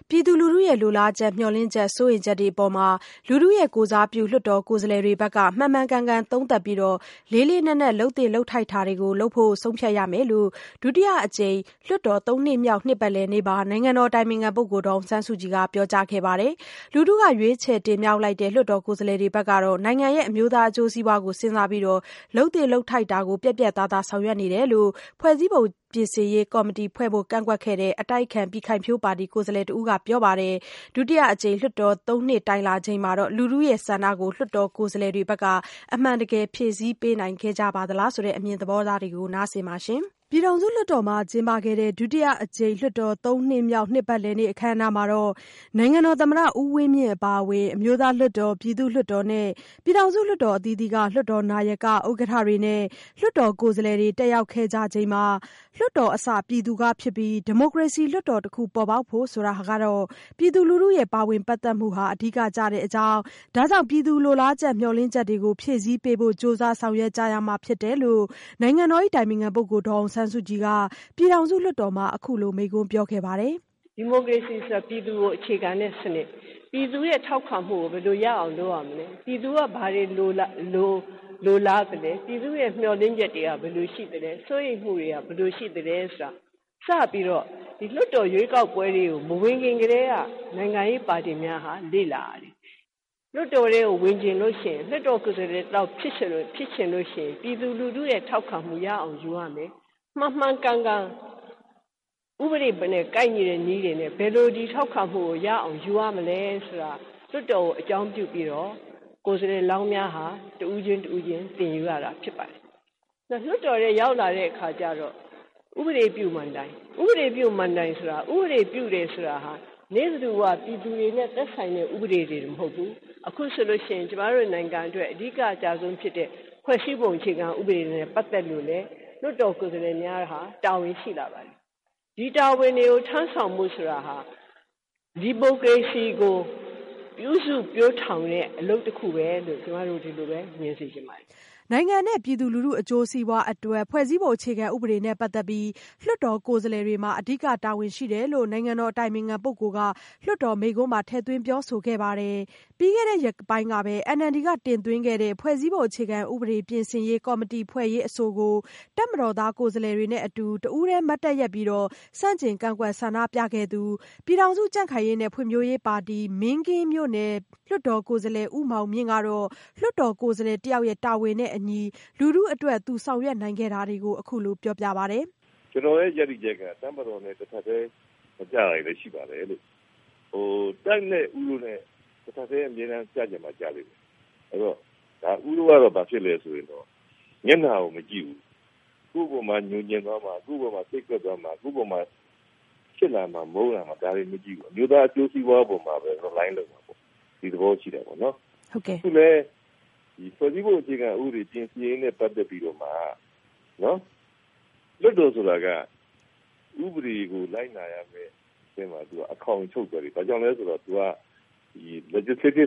ပြည်သူလူထုရဲ့လိုလားချက်မျှော်လင့်ချက်စိုးရိမ်ချက်တွေအပေါ်မှာလူထုရဲ့ကိုယ်စားပြုလွှတ်တော်ကိုယ်စားလှယ်တွေဘက်ကမှန်မှန်ကန်ကန်သုံးသပ်ပြီးလေးလေးနက်နက်လုပ်သင့်လုပ်ထိုက်တာတွေကိုလုပ်ဖို့ဆုံးဖြတ်ရမယ်လို့ဒုတိယအကြိမ်လွှတ်တော်3နှစ်မြောက်နှစ်ပတ်လည်နေ့မှာနိုင်ငံတော်အတိုင်ပင်ခံပုဂ္ဂိုလ်ဒေါ်အောင်ဆန်းစုကြည်ကပြောကြားခဲ့ပါတယ်။လူထုကရွေးချယ်တင်မြှောက်လိုက်တဲ့လွှတ်တော်ကိုယ်စားလှယ်တွေဘက်ကတော့နိုင်ငံရဲ့အမျိုးသားအကျိုးစီးပွားကိုစဉ်းစားပြီးလုပ်သင့်လုပ်ထိုက်တာကိုပြတ်ပြတ်သားသားဆောင်ရွက်နေတယ်လို့ဖွဲ့စည်းပုံပြင်ဆင်ရေးကော်မတီဖွဲ့ဖို့ကန့်ကွက်ခဲ့တဲ့အတိုက်အခံပြည်ခိုင်ဖြိုးပါတီကိုယ်စားလှယ်တဦးကပြောပါတယ်။ဒုတိယအကြိမ်လွှတ်တော်3နှစ်တိုင်လာချိန်မှာလူထုရဲ့ဆန္ဒကိုလွှတ်တော်ကိုယ်စားလှယ်တွေဘက်ကအမှန်တကယ်ဖြည့်ဆည်းပေးနိုင်ခဲ့ကြပါသလားဆိုတဲ့အမြင်သဘောထားတွေကိုနားဆင်ပါရှင်။ပြည်ထောင်စုလွှတ်တော်မှာကျင်းပခဲ့တဲ့ဒုတိယအကြိမ်လွှတ်တော်3နှစ်မြောက်နှစ်ပတ်လည်နေ့အခမ်းအနားမှာနိုင်ငံတော်သမ္မတဦးဝင်းမြင့်အပါအဝင်အမျိုးသားလွှတ်တော်ပြည်သူ့လွှတ်တော်နဲ့ပြည်ထောင်စုလွှတ်တော်အသီးသီးကလွှတ်တော်နာယကဥက္ကဋ္ဌတွေနဲ့လွှတ်တော်ကိုယ်စားလှယ်တွေတက်ရောက်ခဲ့ကြချိန်မှာလွှတ်တော်အစပြည်သူကဖြစ်ပြီးဒီမိုကရေစီလွှတ်တော်တစ်ခုပေါ်ပေါက်ဖို့ဆိုတာကတော့ပြည်သူလူထုရဲ့ပါဝင်ပတ်သက်မှုဟာအဓိကကျတဲ့အကြောင်းဒါကြောင့်ပြည်သူလိုလားချက်မျှော်လင့်ချက်တွေကိုဖြည့်ဆည်းပေးဖို့ကြိုးစားဆောင်ရွက်ကြရမှာဖြစ်တယ်လို့နိုင်ငံတော်၏အတိုင်ပင်ခံပုဂ္ဂိုလ်ဒေါ်အောင်ဆန်းစုကြည်ကပြည်ထောင်စုလွှတ်တော်မှာအခုလိုမိန့်ခွန်းပြောခဲ့ပါတယ်။ဒီမိုကရေစီဆိုတာပြည်သူကိုအခြေခံတဲ့စနစ်ပြည်သူရဲ့ထောက်ခံမှုကိုဘယ်လိုရအောင်လုပ်ရမလဲပြည်သူကဘာတွေလိုလားတယ်လဲပြည်သူရဲ့မျှော်လင့်ချက်တွေကဘယ်လိုရှိတယ်လဲစိုးရိမ်မှုတွေကဘယ်လိုရှိတယ်လဲဆိုတာစပြီးတော့ဒီလွှတ်တော်ရွေးကောက်ပွဲတွေကိုမဝင်ခင်ကတည်းကနိုင်ငံရေးပါတီများဟာလေ့လာရတယ်လွှတ်တော်တွေကိုဝင်ကျင်လို့ရှိရင်လွှတ်တော်ကိုယ်စားလှယ်တော့ဖြစ်ချင်လို့ရှိရင်ပြည်သူလူထုရဲ့ထောက်ခံမှုရအောင်ယူရမယ်မှန်ကန်ဥပဒေနဲ့ကိုက်ညီတဲ့နည်းတွေနဲ့ဘယ်လိုဒီထောက်ခံမှုကိုရအောင်ယူရမလဲဆိုတာလွှတ်တော်ကိုအကြောင်းပြုပြီးတော့ကိုယ်စားလှယ်လောင်းများဟာတဦးချင်းတင်ယူရတာဖြစ်ပါတယ်။လွှတ်တော်ရဲ့ရောက်လာတဲ့အခါကျတော့ဥပဒေပြုမန်တိုင်းဆိုတာဥပဒေပြုတယ်ဆိုတာဟာနေသူကပြည်သူတွေနဲ့သက်ဆိုင်တဲ့ဥပဒေတွေမဟုတ်ဘူး။အခုဆိုလို့ရှိရင်ကျမတို့နိုင်ငံအတွက်အဓိကအကြဆုံးဖြစ်တဲ့ဖွဲ့စည်းပုံအခြေခံဥပဒေနဲ့ပတ်သက်လို့လည်းလွှတ်တော်ကိုယ်စားလှယ်များဟာတာဝန်ရှိလာပါတယ်ဒီတာဝန်တွေကိုထမ်းဆောင်မှုဆိုတာဟာဒီမိုကရေစီကိုပြုစုပြောင်းထောင်တဲ့အလုပ်တစ်ခုပဲလို့ကျမတို့ဒီလိုပဲမြင်သိချင်ပါတယ်နိုင်ငံနဲ့ပြည်သူလူထုအကျိုးစီးပွားအတွက်ဖွဲ့စည်းပုံအခြေခံဥပဒေနဲ့ပတ်သက်ပြီးလွှတ်တော်ကိုယ်စားလှယ်တွေမှာအဓိကတာဝန်ရှိတယ်လို့နိုင်ငံတော်အတိုင်ပင်ခံပုဂ္ဂိုလ်ကလွှတ်တော်မိန့်ခွန်းမှာထည့်သွင်းပြောဆိုခဲ့ပါတယ်။ပြီးခဲ့တဲ့ရက်ပိုင်းကပဲ NLD ကတင်သွင်းခဲ့တဲ့ဖွဲ့စည်းပုံအခြေခံဥပဒေပြင်ဆင်ရေးကော်မတီဖွဲ့ရေးအဆိုကိုတပ်မတော်သားကိုယ်စားလှယ်တွေနဲ့အတူတဦးတည်းမတ်တပ်ရပ်ပြီးဆန့်ကျင်ကန့်ကွက်ဆန္ဒပြခဲ့သူပြည်ထောင်စုကြံ့ခိုင်ရေးနဲ့ဖွံ့ဖြိုးရေးပါတီမင်းကင်းမြို့နယ်လွှတ်တော်ကိုယ်စားလှယ်ဦးမောင်မြင့်ကတော့လွှတ်တော်ကိုယ်စားလှယ်တယောက်ရဲ့တာဝန်နဲ့အညီလူထုအတွက်သူဆောင်ရွက်နိုင်ခဲ့တာတွေကိုအခုလိုပြောပြပါတယ်။ကျွန်တော်ရဲ့ရည်ရည်ချက်ကတမတော်နဲ့တစ်ထပ်တည်းမကြရလည်းရှိပါတယ်လို့တိုက်နဲ့ဥလို့နဲ့တစ်ထပ်တည်းအမြဲတမ်းကြားကြမှာကြားလိမ့်မယ်။အဲ့တော့ဒါဥလို့ကတော့ဘာဖြစ်လဲဆိုရင်တော့မျက်နှာကိုမကြည့်ဘူး။ကိုယ့်ဘုံမှာညှို့ညင်သွားမှာကိုယ့်ဘုံမှာစိတ်ကွက်သွားမှာကိုယ့်ဘုံမှာဖြစ်လာမှာမုန်းလာမှာဒါတွေမကြည့်ဘူး။အမျိုးသားအကျိုးစီးပွားပုံမှာပဲ line လုပ်မှာပေါ့။ဒီသဘောရှိတယ်ပေါ့နော်။ဟုတ်ကဲ့။ခုလည်းဒီဖွဲ့စည်းပုံအခြေခံဥပဒေပြင်ဆင်ရေးနဲ့ပတ်သက်ပြီးတော့မှနော်လွတ်တော်ဆိုတာကဥပဒေကိုလိုက်နာရမယ်အဲမှာသူကအခေါင်ချုပ်တယ်။ဘာကြောင့်လဲဆိုတော့သူကဒီ legislative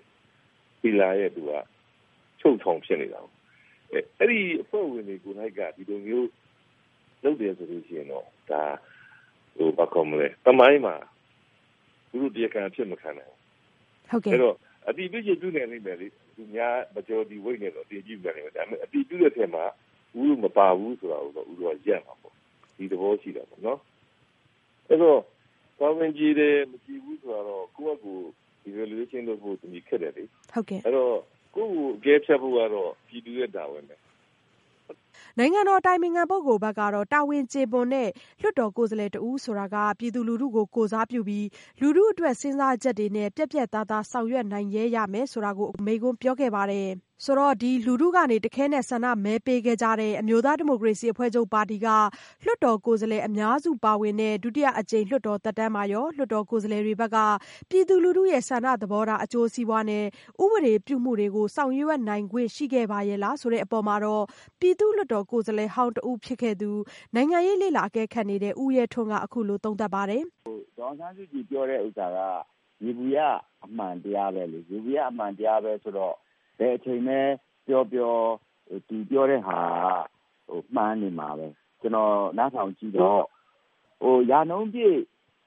pillar ရဲ့သူကချုပ်ထောင်ဖြစ်နေတာ။အဲ့ဒီအဖွဲ့ဝင်တွေကိုယ်၌ကဒီလိုမျိုးလုပ်တယ်ဆိုလို့ရှိရင်တော့ဒါဘာကောမလဲတမိုင်းမှာသူတို့တရားခံဖြစ်မခံနိုင်ဘူး။ဟုတ်ကဲ့အဲ့တော့အတိအကျပြုနေနိုင်မယ်လေသူများ majority ဝိတ်နေတော့တည်ကြည့်ပြန်နေတယ်ဒါပေမဲ့အတိအကျတဲ့ထဲမှာဦးမပါဘူးဆိုတာကိုတော့ဦးကရက်မှာပေါ့ဒီသဘောရှိတာပေါ့နော်အဲ့တော့ပါဝင်ကြည့်တယ်မကြည့်ဘူးဆိုတော့ကိုယ့်အကူ evaluation လုပ်ဖို့တမီခက်တယ်လေဟုတ်ကဲ့အဲ့တော့ကိုယ့်ကိုအကဲဖြတ်ဖို့ကတော့ပြည်သူရဲ့တာဝန်ပဲနိုင်ငံတော်အတိုင်ပင်ခံပုဂ္ဂိုလ်ဘက်ကတော့တာဝန်ကျေပွန်တဲ့လွှတ်တော်ကိုယ်စားလှယ်တဦးဆိုတာကပြည်သူလူထုကိုကိုယ်စားပြုပြီးလူထုအတွက်စဉ်းစားချက်တွေနဲ့ပြတ်ပြတ်သားသားဆောင်ရွက်နိုင်ရမယ်ဆိုတာကိုမိန့်ခွန်းပြောခဲ့ပါတယ်။ဆိုတော့ဒီလူထုကနေတခဲနဲ့ဆန္ဒမဲပေးခဲ့ကြတဲ့အမျိုးသားဒီမိုကရေစီအဖွဲ့ချုပ်ပါတီကလွှတ်တော်ကိုယ်စားလှယ်အများစုပါဝင်တဲ့ဒုတိယအကြိမ်လွှတ်တော်သက်တမ်းမှာရောလွှတ်တော်ကိုယ်စားလှယ်တွေဘက်ကပြည်သူလူထုရဲ့ဆန္ဒသဘောထားအကျိုးစီးပွားနဲ့ဥပဒေပြုမှုတွေကိုဆောင်ရွက်နိုင်ခွင့်ရှိခဲ့ပါရဲ့လားဆိုတဲ့အပေါ်မှာတော့ပြည်သူ့လွှတ်တော်ကိုယ်စားလှယ်ဟောင်းတဦးဖြစ်ခဲ့သူနိုင်ငံရေးလေ့လာအကဲခတ်နေတဲ့ဦးရဲထွန်းကအခုလိုသုံးသပ်ပါတယ်။ဒေါ်အောင်ဆန်းစုကြည်ပြောတဲ့ဥစ္စာကရေဘူးရအမှန်တရားပဲလေရေဘူးရအမှန်တရားပဲဆိုတော့ဘယ်အချိန်မှပြောသူပြောတဲ့ဟာမှန်းနေမှာပဲကျွန်တော်နားထောင်ကြည့်တော့ရာနှုန်းပြည့်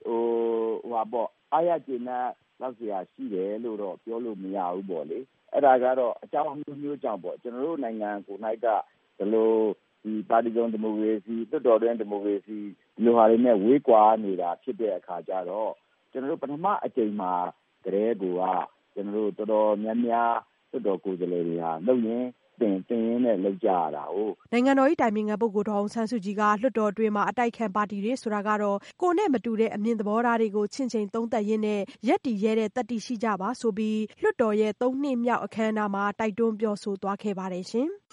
အားရကျေနပ်လောက်เสียရှိတယ်လို့တော့ပြောလို့မရဘူးပေါ့လေအဲ့ဒါကတော့အကြောင်းမျိုးကြောင့်ပေါ့ကျွန်တော်တို့နိုင်ငံကို၌ကဒီလိုဒီပါတီစုံဒီမိုကရေစီတွတ်တော်တွင်ဒီမိုကရေစီဒီလိုဟာတွေနဲ့ဝေးကွာနေတာဖြစ်တဲ့အခါကျတော့ကျွန်တော်တို့ပထမအကြိမ်မှာတည်းကကျွန်တော်တို့တော်တော်များများတွတ်တော်ကိုယ်စားလှယ်တွေဟာလုပ်ရင်းတင်ရင်းနဲ့လောက်ကြရတာဟုတ်နိုင်ငံတော်၏တိုင်ပင်ခံပုဂ္ဂိုလ်ဒေါ်အောင်ဆန်းစုကြည်ကလွှတ်တော်တွင်းမှာအတိုက်ခံပါတီတွေဆိုတာကတော့ကိုယ်နဲ့မတူတဲ့အမြင်သဘောထားတွေကိုချင့်ချိန်သုံးသပ်ရင်းနဲ့ရပ်တည်ရဲတဲ့တတ်သိရှိကြပါဆိုပြီးလွှတ်တော်ရဲ့3နှစ်မြောက်အခမ်းအနားမှာတိုက်တွန်းပြောဆိုသွားခဲ့ပါတယ်ရှင်။